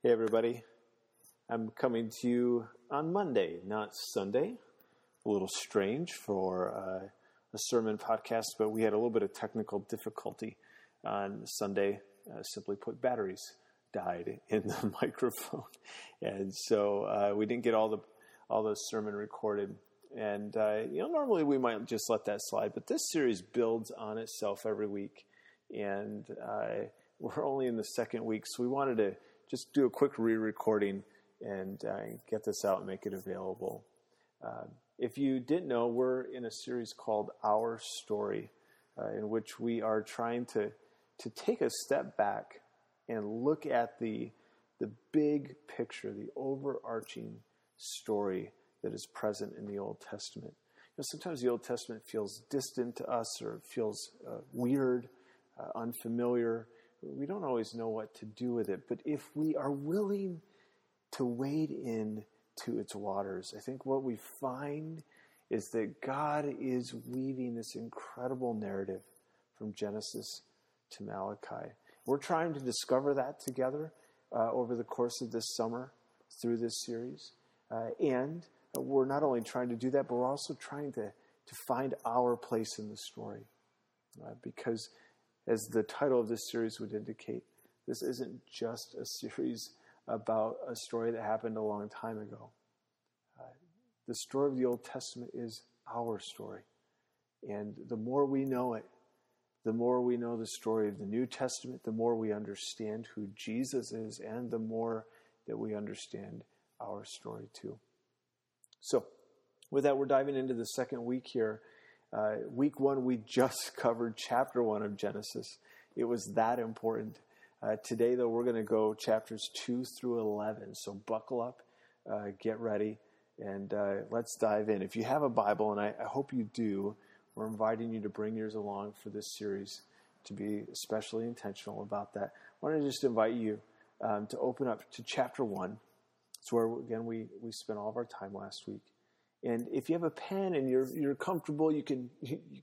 Hey everybody, I'm coming to you on Monday, not Sunday. A little strange for a sermon podcast, but we had a little bit of technical difficulty on Sunday. Simply put, batteries died in the microphone, and so we didn't get all the sermon recorded. And normally we might just let that slide, but this series builds on itself every week, and we're only in the second week, so we wanted to just do a quick re-recording and get this out and make it available. If you didn't know, we're in a series called Our Story, in which we are trying to take a step back and look at the big picture, the overarching story that is present in the Old Testament. Sometimes the Old Testament feels distant to us, or it feels weird, unfamiliar. We don't always know what to do with it, but if we are willing to wade in to its waters, I think what we find is that God is weaving this incredible narrative from Genesis to Malachi. We're trying to discover that together over the course of this summer through this series, and we're not only trying to do that, but we're also trying to find our place in the story, because as the title of this series would indicate, this isn't just a series about a story that happened a long time ago. The story of the Old Testament is our story. And the more we know it, the more we know the story of the New Testament, the more we understand who Jesus is, and the more that we understand our story too. So, with that, we're diving into the second week here. Week one, we just covered chapter 1 of Genesis. It was that important. Today, though, we're going to go chapters 2 through 11. So buckle up, get ready, and let's dive in. If you have a Bible, and I hope you do, we're inviting you to bring yours along for this series, to be especially intentional about that. I want to just invite you to open up to chapter 1. It's where, again, we spent all of our time last week. And if you have a pen and you're comfortable, you can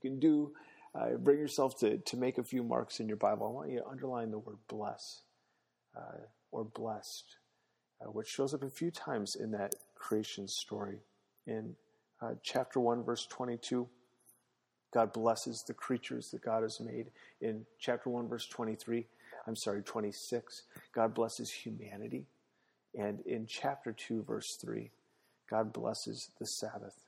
bring yourself to make a few marks in your Bible. I want you to underline the word bless or blessed, which shows up a few times in that creation story. In chapter 1, verse 22, God blesses the creatures that God has made. In chapter 1, verse 26, God blesses humanity. And in chapter 2, verse 3, God blesses the Sabbath.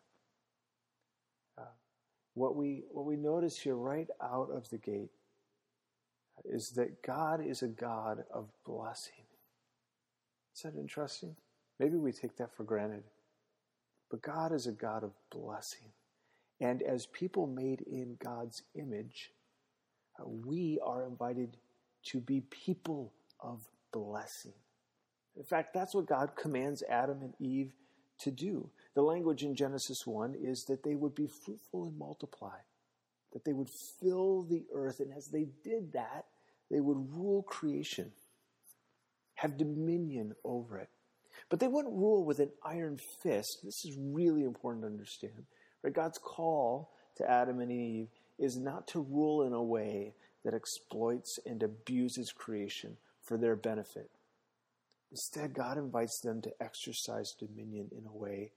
What we notice here right out of the gate is that God is a God of blessing. Is that interesting? Maybe we take that for granted. But God is a God of blessing. And as people made in God's image, we are invited to be people of blessing. In fact, that's what God commands Adam and Eve to do. The language in Genesis 1 is that they would be fruitful and multiply, that they would fill the earth, and as they did that, they would rule creation, have dominion over it. But they wouldn't rule with an iron fist. This is really important to understand. Right? God's call to Adam and Eve is not to rule in a way that exploits and abuses creation for their benefit. Instead, God invites them to exercise dominion in the way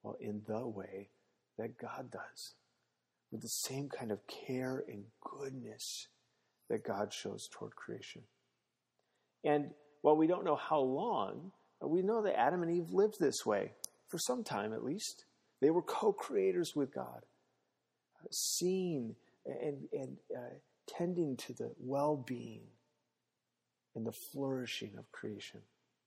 that God does, with the same kind of care and goodness that God shows toward creation. And while we don't know how long, we know that Adam and Eve lived this way, for some time at least. They were co-creators with God, seeing and tending to the well-being and the flourishing of creation.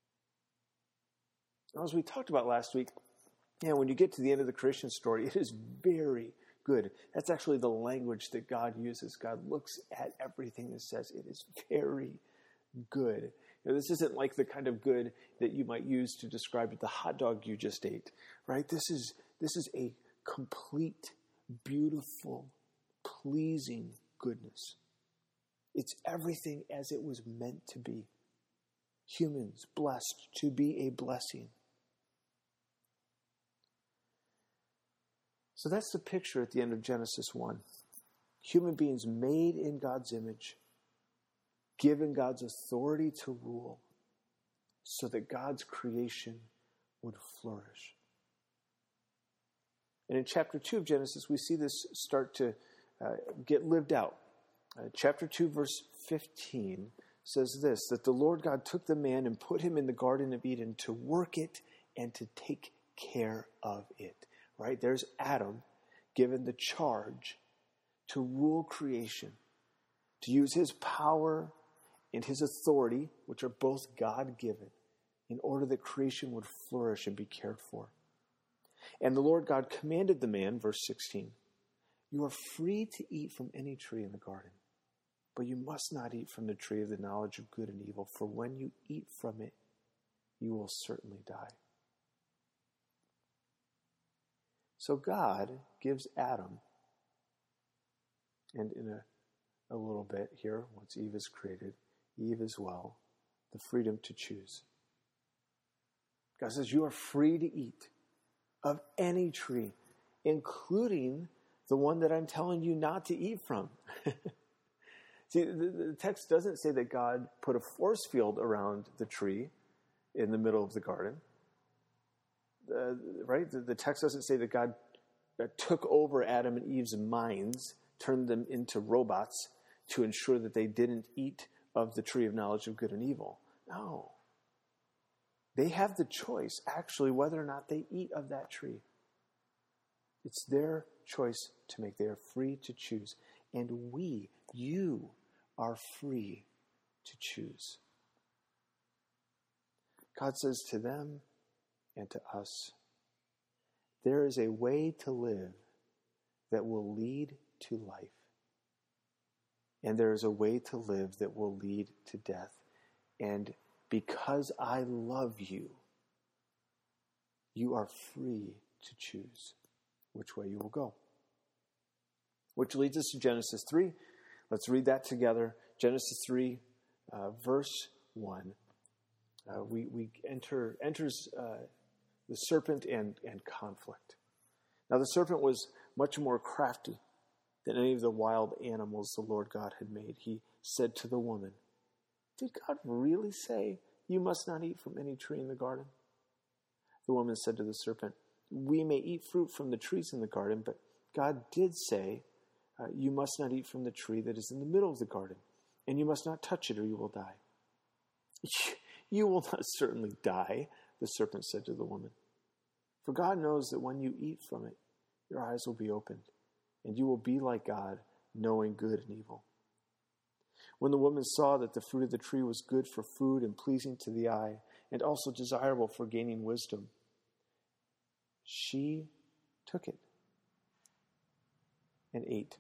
As we talked about last week, when you get to the end of the creation story, it is very good. That's actually the language that God uses. God looks at everything and says, it is very good. This isn't like the kind of good that you might use to describe the hot dog you just ate, right? This is a complete, beautiful, pleasing goodness. It's everything as it was meant to be. Humans blessed to be a blessing. So that's the picture at the end of Genesis 1. Human beings made in God's image, given God's authority to rule, so that God's creation would flourish. And in chapter 2 of Genesis, we see this start to get lived out. Chapter 2, verse 15 says this, that the Lord God took the man and put him in the Garden of Eden to work it and to take care of it. Right? There's Adam given the charge to rule creation, to use his power and his authority, which are both God-given, in order that creation would flourish and be cared for. And the Lord God commanded the man, verse 16, you are free to eat from any tree in the garden, but you must not eat from the tree of the knowledge of good and evil, for when you eat from it, you will certainly die. So God gives Adam, and in a little bit here, once Eve is created, Eve as well, the freedom to choose. God says, you are free to eat of any tree, including the one that I'm telling you not to eat from. See, the text doesn't say that God put a force field around the tree in the middle of the garden. Right? The text doesn't say that God took over Adam and Eve's minds, turned them into robots to ensure that they didn't eat of the tree of knowledge of good and evil. No. They have the choice, actually, whether or not they eat of that tree. It's their choice to make. They are free to choose. And you are free to choose. God says to them and to us, there is a way to live that will lead to life. And there is a way to live that will lead to death. And because I love you, you are free to choose which way you will go. Which leads us to Genesis 3. Let's read that together. Genesis 3, verse 1. We enters the serpent and conflict. Now the serpent was much more crafty than any of the wild animals the Lord God had made. He said to the woman, did God really say you must not eat from any tree in the garden? The woman said to the serpent, we may eat fruit from the trees in the garden, but God did say you must not eat from the tree that is in the middle of the garden, and you must not touch it or you will die. You will not certainly die, the serpent said to the woman. For God knows that when you eat from it, your eyes will be opened, and you will be like God, knowing good and evil. When the woman saw that the fruit of the tree was good for food and pleasing to the eye, and also desirable for gaining wisdom, she took it and ate.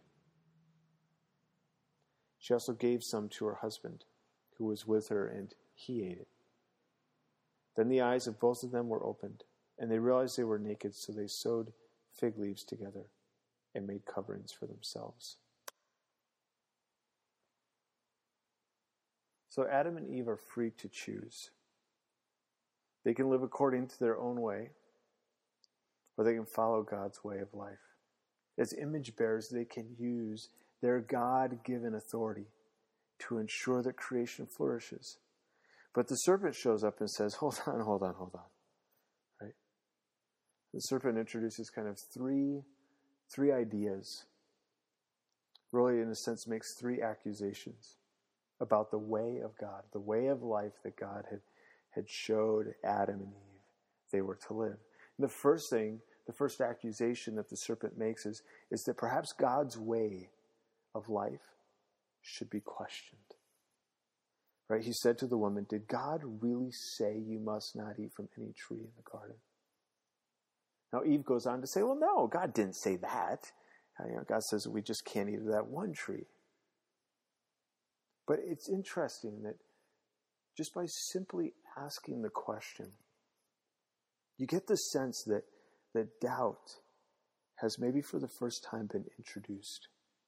She also gave some to her husband, who was with her, and he ate it. Then the eyes of both of them were opened, and they realized they were naked, so they sewed fig leaves together and made coverings for themselves. So Adam and Eve are free to choose. They can live according to their own way, or they can follow God's way of life. As image bearers, they can use their God-given authority to ensure that creation flourishes. But the serpent shows up and says, hold on. Right? The serpent introduces kind of three ideas. Really, in a sense, makes three accusations about the way of God, the way of life that God had showed Adam and Eve they were to live. And the first accusation that the serpent makes is that perhaps God's way of life should be questioned. Right? He said to the woman, did God really say you must not eat from any tree in the garden? Now Eve goes on to say, well, no, God didn't say that. God says we just can't eat of that one tree. But it's interesting that just by simply asking the question, you get the sense that doubt has maybe for the first time been introduced.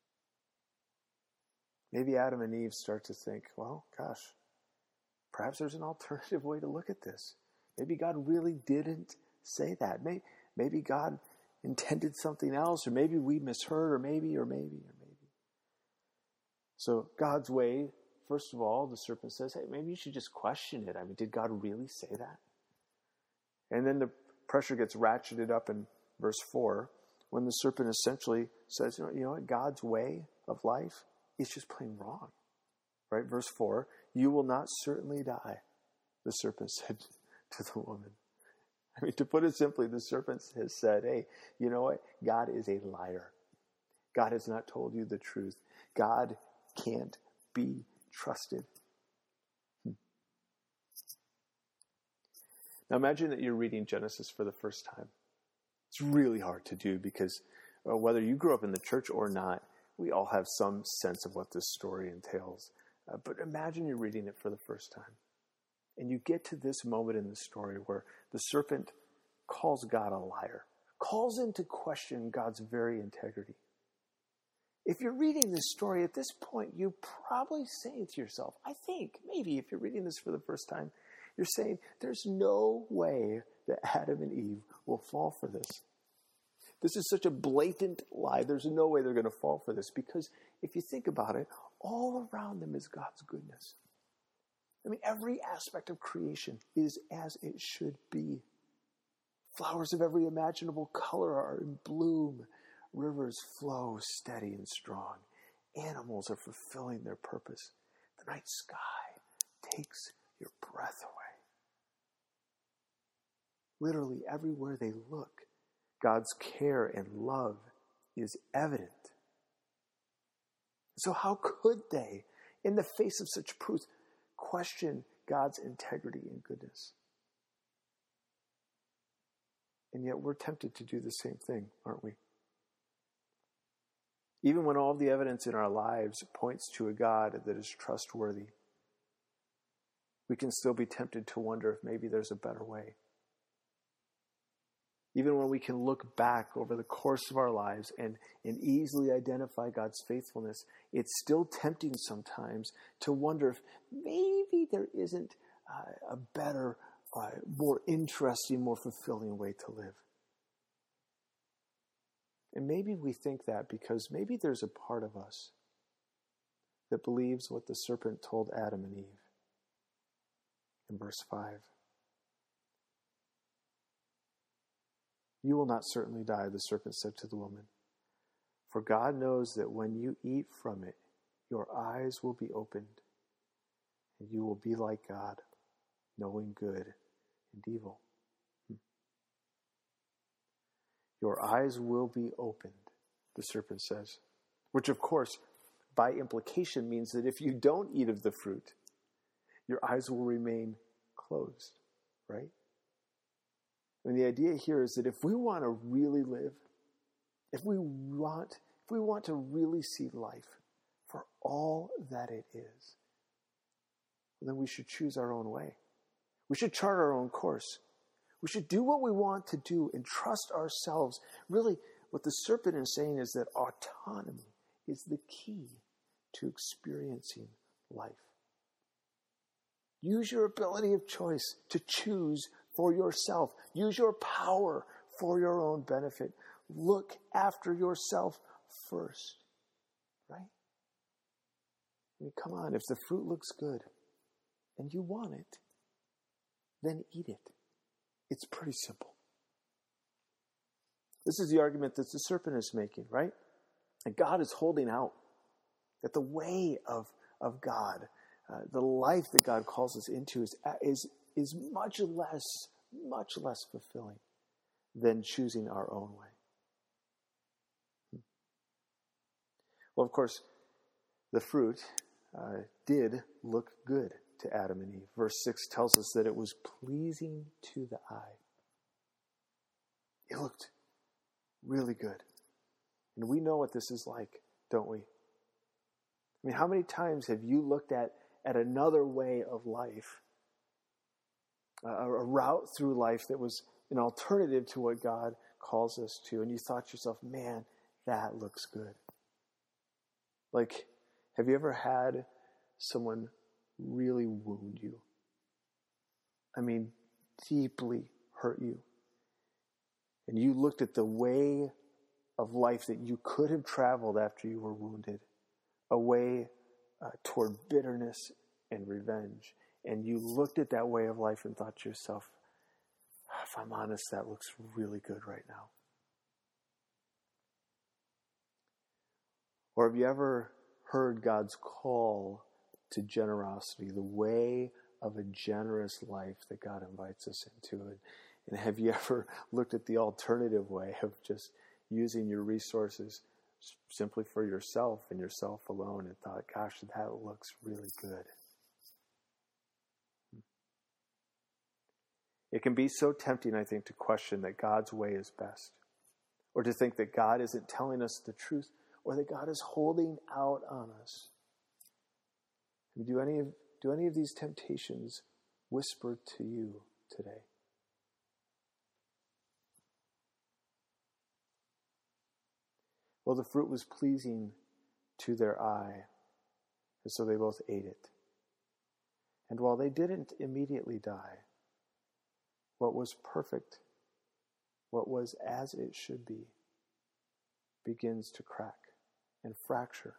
Maybe Adam and Eve start to think, well, gosh, perhaps there's an alternative way to look at this. Maybe God really didn't say that. Maybe God intended something else, or maybe we misheard, or maybe. So God's way first of all, the serpent says, hey, maybe you should just question it. I mean, did God really say that? And then the pressure gets ratcheted up in verse 4 when the serpent essentially says, you know what, God's way of life is just plain wrong. Right? Verse 4, you will not certainly die, the serpent said to the woman. I mean, to put it simply, the serpent has said, hey, you know what? God is a liar. God has not told you the truth. God can't be trusted. Now imagine that you're reading Genesis for the first time. It's really hard to do because whether you grew up in the church or not, we all have some sense of what this story entails. But imagine you're reading it for the first time. And you get to this moment in the story where the serpent calls God a liar, calls into question God's very integrity. If you're reading this story at this point, you're probably saying to yourself, I think, maybe if you're reading this for the first time, you're saying, there's no way that Adam and Eve will fall for this. This is such a blatant lie. There's no way they're going to fall for this because if you think about it, all around them is God's goodness. I mean, every aspect of creation is as it should be. Flowers of every imaginable color are in bloom. Rivers flow steady and strong. Animals are fulfilling their purpose. The night sky takes your breath away. Literally everywhere they look, God's care and love is evident. So how could they, in the face of such proof, question God's integrity and goodness? And yet we're tempted to do the same thing, aren't we? Even when all the evidence in our lives points to a God that is trustworthy, we can still be tempted to wonder if maybe there's a better way. Even when we can look back over the course of our lives and easily identify God's faithfulness, it's still tempting sometimes to wonder if maybe there isn't a better, more interesting, more fulfilling way to live. And maybe we think that because maybe there's a part of us that believes what the serpent told Adam and Eve in verse 5. You will not certainly die, the serpent said to the woman. For God knows that when you eat from it, your eyes will be opened, and you will be like God, knowing good and evil. Your eyes will be opened, the serpent says. Which, of course, by implication means that if you don't eat of the fruit, your eyes will remain closed, right? I mean, the idea here is that if we want to really live, if we want to really see life for all that it is, then we should choose our own way. We should chart our own course. We should do what we want to do and trust ourselves. Really, what the serpent is saying is that autonomy is the key to experiencing life. Use your ability of choice to choose for yourself. Use your power for your own benefit. Look after yourself first, right? I mean, come on, if the fruit looks good and you want it, then eat it. It's pretty simple. This is the argument that the serpent is making, right? And God is holding out that the way of God, the life that God calls us into is much less fulfilling than choosing our own way. Well, of course, the fruit did look good to Adam and Eve. Verse 6 tells us that it was pleasing to the eye. It looked really good. And we know what this is like, don't we? I mean, how many times have you looked at another way of life, a route through life that was an alternative to what God calls us to, and you thought to yourself, man, that looks good. Like, have you ever had someone really wound you? I mean, deeply hurt you. And you looked at the way of life that you could have traveled after you were wounded, a way toward bitterness and revenge. And you looked at that way of life and thought to yourself, if I'm honest, that looks really good right now. Or have you ever heard God's call to generosity, the way of a generous life that God invites us into? And have you ever looked at the alternative way of just using your resources simply for yourself and yourself alone and thought, gosh, that looks really good? It can be so tempting, I think, to question that God's way is best, or to think that God isn't telling us the truth, or that God is holding out on us. Do any of these temptations whisper to you today? Well, the fruit was pleasing to their eye, and so they both ate it. And while they didn't immediately die, what was perfect, what was as it should be, begins to crack and fracture.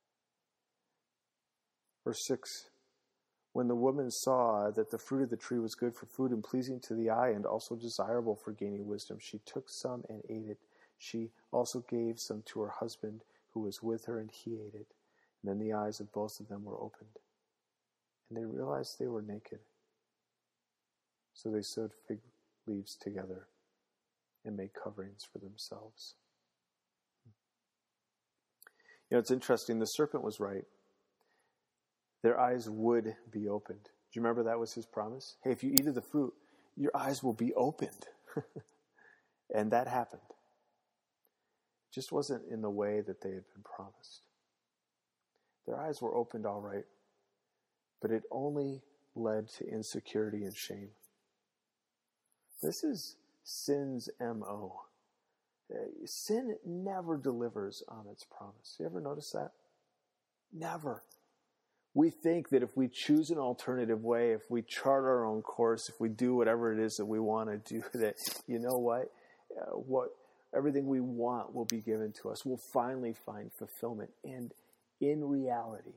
Verse 6, when the woman saw that the fruit of the tree was good for food and pleasing to the eye and also desirable for gaining wisdom, she took some and ate it. She also gave some to her husband who was with her, and he ate it. And then the eyes of both of them were opened, and they realized they were naked. So they sewed fig leaves together and made coverings for themselves. You know, it's interesting. The serpent was right. Their eyes would be opened. Do you remember that was his promise? Hey, if you eat of the fruit, your eyes will be opened. And that happened. It just wasn't in the way that they had been promised. Their eyes were opened all right, but it only led to insecurity and shame. This is sin's MO. Sin never delivers on its promise. You ever notice that? Never. We think that if we choose an alternative way, if we chart our own course, if we do whatever it is that we want to do, that, you know what everything we want will be given to us. We'll finally find fulfillment. And in reality,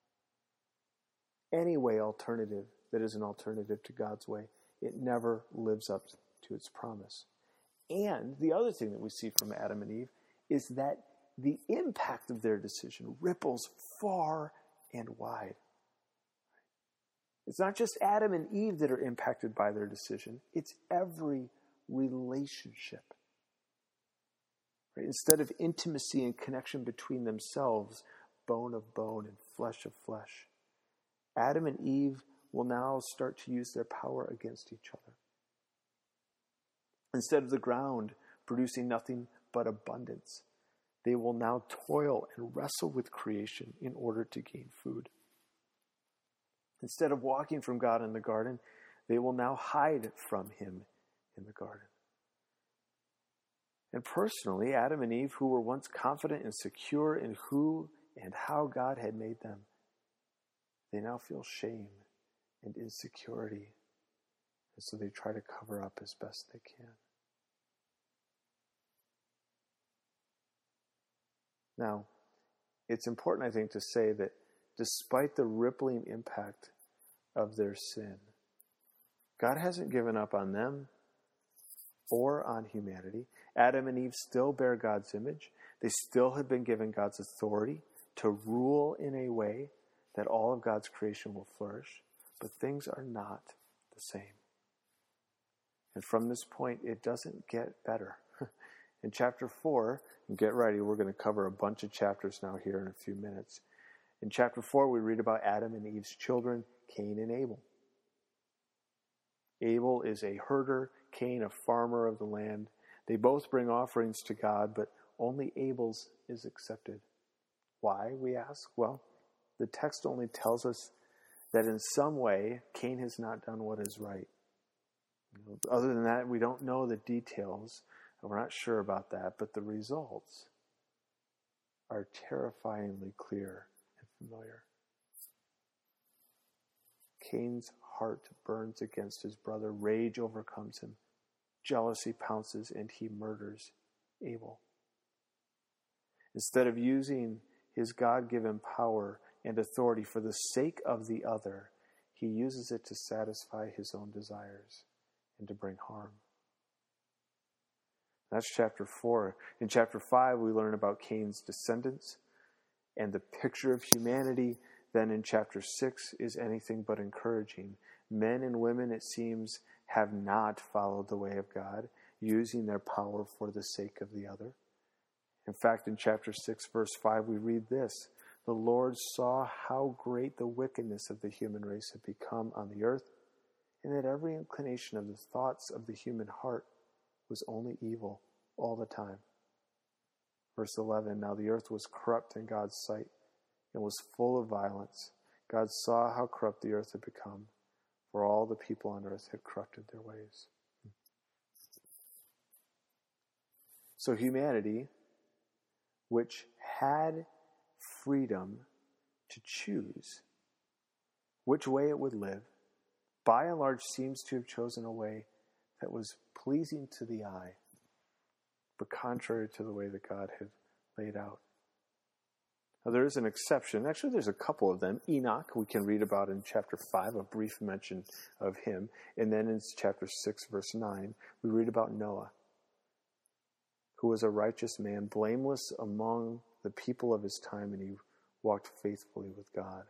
any way alternative that is an alternative to God's way, it never lives up to its promise. And the other thing that we see from Adam and Eve is that the impact of their decision ripples far and wide. It's not just Adam and Eve that are impacted by their decision. It's every relationship. Right? Instead of intimacy and connection between themselves, bone of bone and flesh of flesh, Adam and Eve will now start to use their power against each other. Instead of the ground producing nothing but abundance, they will now toil and wrestle with creation in order to gain food. Instead of walking from God in the garden, they will now hide from him in the garden. And personally, Adam and Eve, who were once confident and secure in who and how God had made them, they now feel shame and insecurity. And so they try to cover up as best they can. Now, it's important, I think, to say that despite the rippling impact of their sin, God hasn't given up on them or on humanity. Adam and Eve still bear God's image. They still have been given God's authority to rule in a way that all of God's creation will flourish. But things are not the same. And from this point, it doesn't get better. In chapter 4, and get ready, we're going to cover a bunch of chapters now here in a few minutes. In chapter 4, we read about Adam and Eve's children, Cain and Abel. Abel is a herder, Cain a farmer of the land. They both bring offerings to God, but only Abel's is accepted. Why, we ask? Well, the text only tells us that in some way, Cain has not done what is right. Other than that, we don't know the details. We're not sure about that, but the results are terrifyingly clear and familiar. Cain's heart burns against his brother. Rage overcomes him. Jealousy pounces, and he murders Abel. Instead of using his God-given power and authority for the sake of the other, he uses it to satisfy his own desires and to bring harm. That's chapter 4. In chapter 5, we learn about Cain's descendants and the picture of humanity. Then in chapter 6 is anything but encouraging. Men and women, it seems, have not followed the way of God, using their power for the sake of the other. In fact, in chapter 6, verse 5, we read this: "The Lord saw how great the wickedness of the human race had become on the earth, and that every inclination of the thoughts of the human heart was only evil all the time." Verse 11, "Now the earth was corrupt in God's sight and was full of violence. God saw how corrupt the earth had become, for all the people on earth had corrupted their ways." So humanity, which had freedom to choose which way it would live, by and large seems to have chosen a way that was pleasing to the eye, but contrary to the way that God had laid out. Now, there is an exception. Actually, there's a couple of them. Enoch, we can read about in chapter 5, a brief mention of him. And then in chapter 6, verse 9, we read about Noah, who was a righteous man, blameless among the people of his time, and he walked faithfully with God.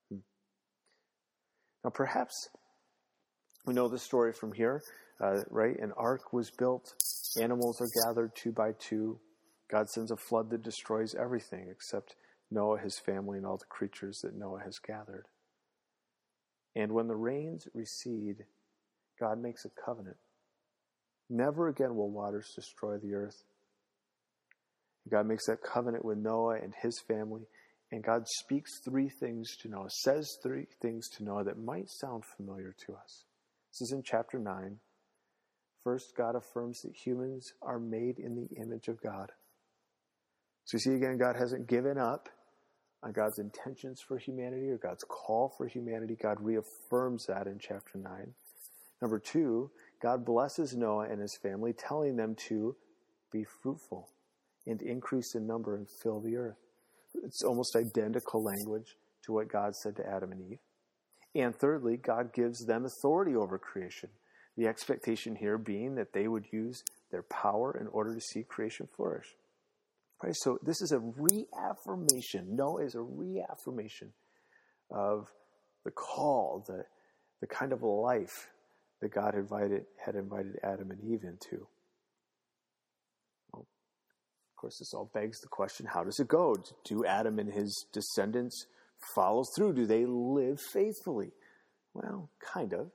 Now, perhaps we know the story from here, right? An ark was built. Animals are gathered 2 by 2. God sends a flood that destroys everything except Noah, his family, and all the creatures that Noah has gathered. And when the rains recede, God makes a covenant. Never again will waters destroy the earth. God makes that covenant with Noah and his family, and God speaks 3 things to Noah, says 3 things to Noah that might sound familiar to us. This is in chapter 9. First, God affirms that humans are made in the image of God. So you see again, God hasn't given up on God's intentions for humanity or God's call for humanity. God reaffirms that in chapter 9. Number 2, God blesses Noah and his family, telling them to be fruitful and increase in number and fill the earth. It's almost identical language to what God said to Adam and Eve. And thirdly, God gives them authority over creation. The expectation here being that they would use their power in order to see creation flourish. Right? So this is a reaffirmation. Noah is a reaffirmation of the call, the kind of life that God had invited Adam and Eve into. Well, of course, this all begs the question, how does it go? Do Adam and his descendants follow through? Do they live faithfully? Well, kind of.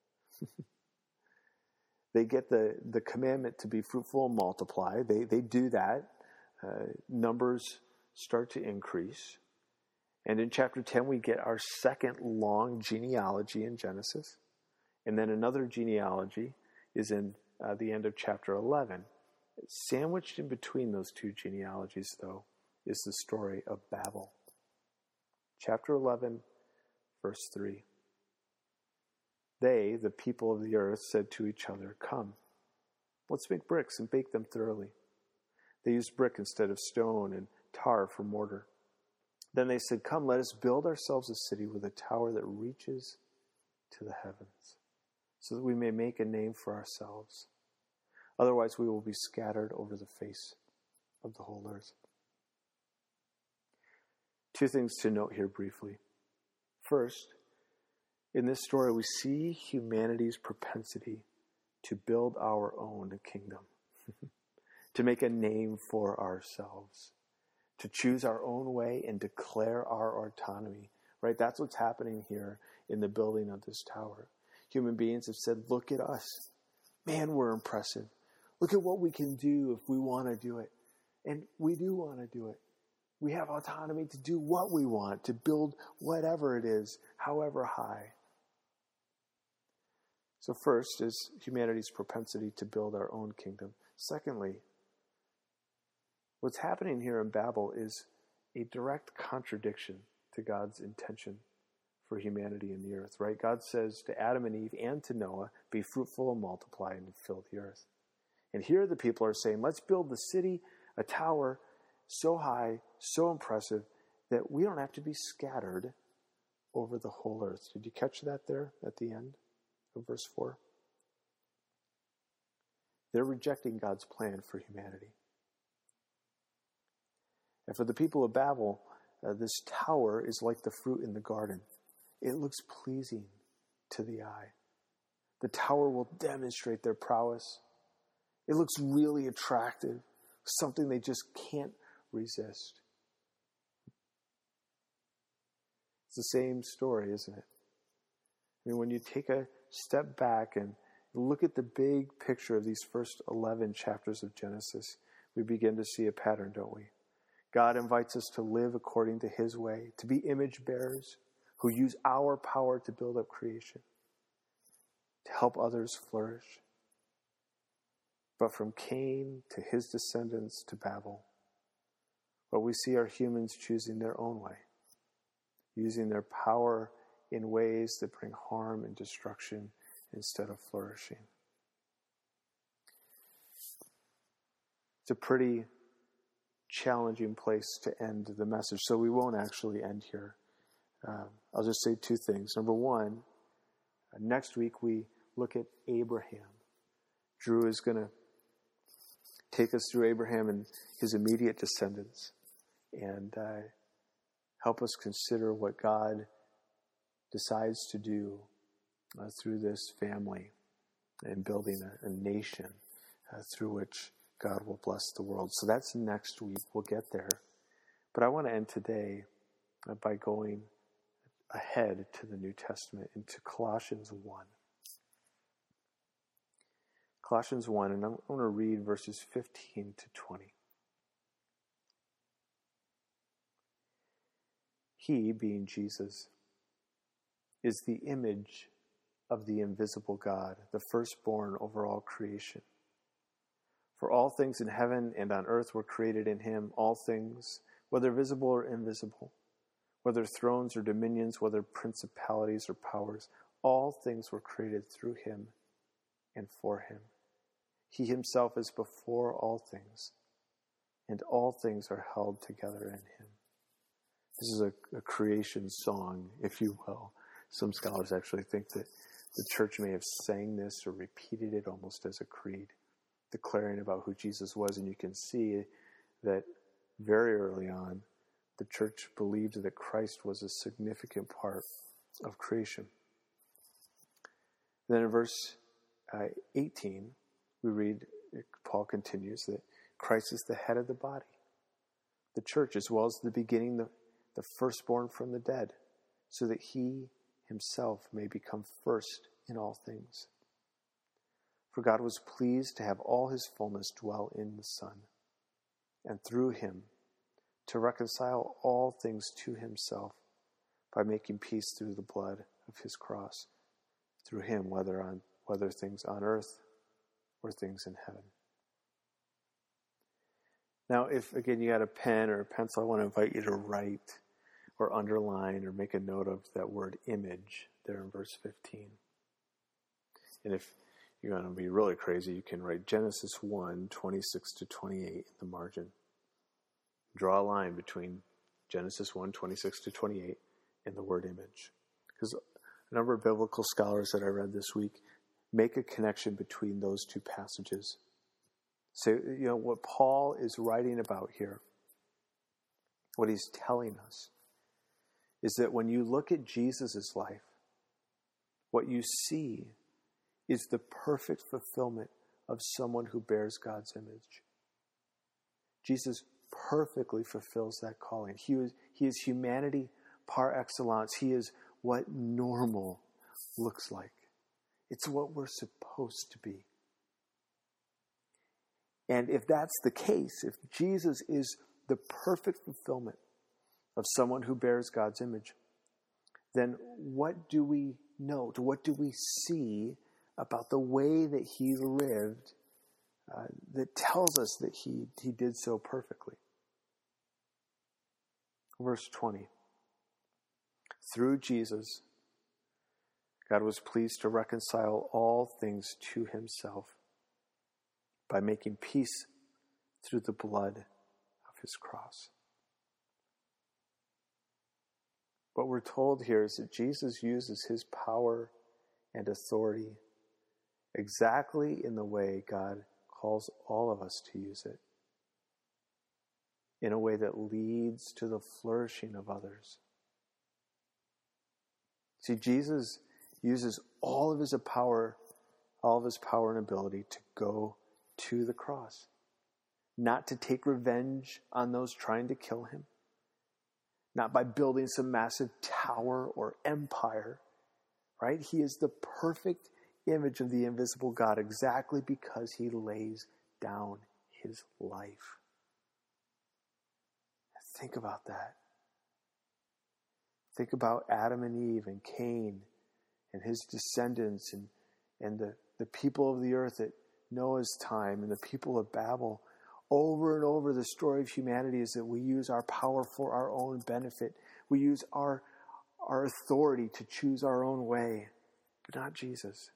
They get the commandment to be fruitful and multiply. They do that. Numbers start to increase. And in chapter 10, we get our second long genealogy in Genesis. And then another genealogy is in the end of chapter 11. Sandwiched in between those 2 genealogies, though, is the story of Babel. Chapter 11, verse 3. They, the people of the earth, said to each other, "Come, let's make bricks and bake them thoroughly." They used brick instead of stone and tar for mortar. Then they said, "Come, let us build ourselves a city with a tower that reaches to the heavens, so that we may make a name for ourselves. Otherwise we will be scattered over the face of the whole earth." 2 things to note here briefly. First, in this story, we see humanity's propensity to build our own kingdom, to make a name for ourselves, to choose our own way and declare our autonomy, right? That's what's happening here in the building of this tower. Human beings have said, "Look at us. Man, we're impressive. Look at what we can do if we want to do it." And we do want to do it. We have autonomy to do what we want, to build whatever it is, however high. So first is humanity's propensity to build our own kingdom. Secondly, what's happening here in Babel is a direct contradiction to God's intention for humanity in the earth, right? God says to Adam and Eve and to Noah, "Be fruitful and multiply and fill the earth." And here the people are saying, "Let's build the city, a tower so high, so impressive, that we don't have to be scattered over the whole earth. Did you catch that there at the end of verse 4? They're rejecting God's plan for humanity. And for the people of Babel, this tower is like the fruit in the garden. It looks pleasing to the eye. The tower will demonstrate their prowess. It looks really attractive, something they just can't resist. It's the same story, isn't it? I mean, when you take a step back and look at the big picture of these first 11 chapters of Genesis, we begin to see a pattern, don't we? God invites us to live according to his way, to be image bearers who use our power to build up creation, to help others flourish. But from Cain to his descendants to Babel, what we see are humans choosing their own way, using their power in ways that bring harm and destruction instead of flourishing. It's a pretty challenging place to end the message, so we won't actually end here. I'll just say two things. Number one, next week we look at Abraham. Drew is going to take us through Abraham and his immediate descendants and help us consider what God decides to do through this family and building a nation through which God will bless the world. So that's next week. We'll get there. But I want to end today by going ahead to the New Testament into Colossians 1. Colossians 1, and I'm going to read verses 15 to 20. He, being Jesus, is the image of the invisible God, the firstborn over all creation. For all things in heaven and on earth were created in him, all things, whether visible or invisible, whether thrones or dominions, whether principalities or powers, all things were created through him and for him. He himself is before all things, and all things are held together in him. This is a creation song, if you will. Some scholars actually think that the church may have sang this or repeated it almost as a creed, declaring about who Jesus was. And you can see that very early on, the church believed that Christ was a significant part of creation. Then in verse 18, we read, Paul continues, that Christ is the head of the body, the church, as well as the beginning, the firstborn from the dead, so that he himself may become first in all things. For God was pleased to have all his fullness dwell in the Son, and through him to reconcile all things to himself by making peace through the blood of his cross, through him, whether things on earth or things in heaven. Now, if, again, you got a pen or a pencil, I want to invite you to write or underline or make a note of that word image there in verse 15. And if you're going to be really crazy, you can write Genesis 1, 26 to 28 in the margin. Draw a line between Genesis 1, 26 to 28 and the word image. Because a number of biblical scholars that I read this week make a connection between those two passages. So, what Paul is writing about here, what he's telling us, is that when you look at Jesus' life, what you see is the perfect fulfillment of someone who bears God's image. Jesus perfectly fulfills that calling. He is humanity par excellence. He is what normal looks like. It's what we're supposed to be. And if that's the case, if Jesus is the perfect fulfillment of someone who bears God's image, then what do we note? What do we see about the way that he lived that tells us that he did so perfectly? Verse 20. Through Jesus, God was pleased to reconcile all things to himself by making peace through the blood of his cross. What we're told here is that Jesus uses his power and authority exactly in the way God calls all of us to use it, in a way that leads to the flourishing of others. See, Jesus uses all of his power and ability to go to the cross, not to take revenge on those trying to kill him, not by building some massive tower or empire, right? He is the perfect image of the invisible God exactly because he lays down his life. Think about that. Think about Adam and Eve and Cain and his descendants and the people of the earth at Noah's time and the people of Babel. Over and over, the story of humanity is that we use our power for our own benefit. We use our authority to choose our own way, but not Jesus.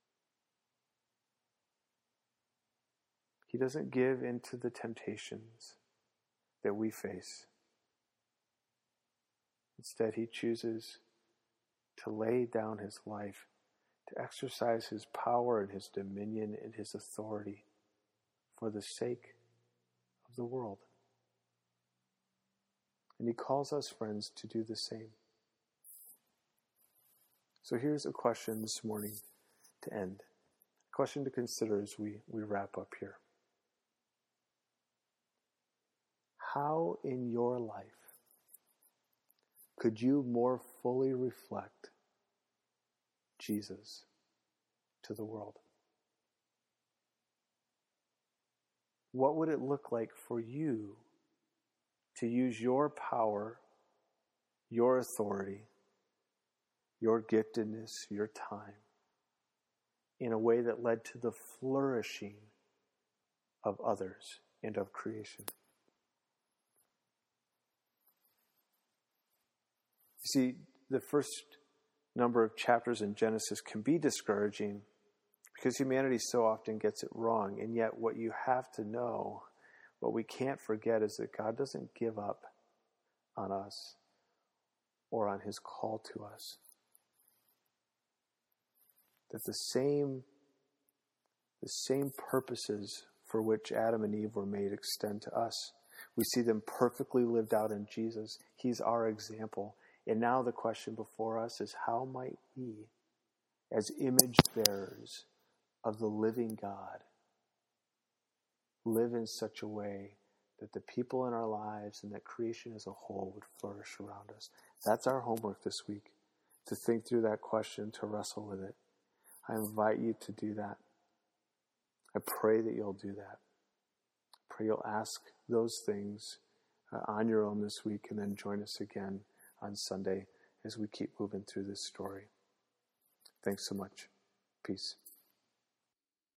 He doesn't give into the temptations that we face. Instead, he chooses to lay down his life, to exercise his power and his dominion and his authority for the sake of the world. And he calls us, friends, to do the same. So here's a question this morning to end. A question to consider as we wrap up here. How in your life could you more fully reflect Jesus to the world? What would it look like for you to use your power, your authority, your giftedness, your time in a way that led to the flourishing of others and of creation? You see, the first number of chapters in Genesis can be discouraging because humanity so often gets it wrong. And yet what you have to know, what we can't forget, is that God doesn't give up on us or on his call to us. That the same purposes for which Adam and Eve were made extend to us. We see them perfectly lived out in Jesus. He's our example. And now the question before us is, how might we, as image bearers of the living God, live in such a way that the people in our lives and that creation as a whole would flourish around us? That's our homework this week, to think through that question, to wrestle with it. I invite you to do that. I pray that you'll do that. I pray you'll ask those things on your own this week, and then join us again on Sunday as we keep moving through this story. Thanks so much. Peace.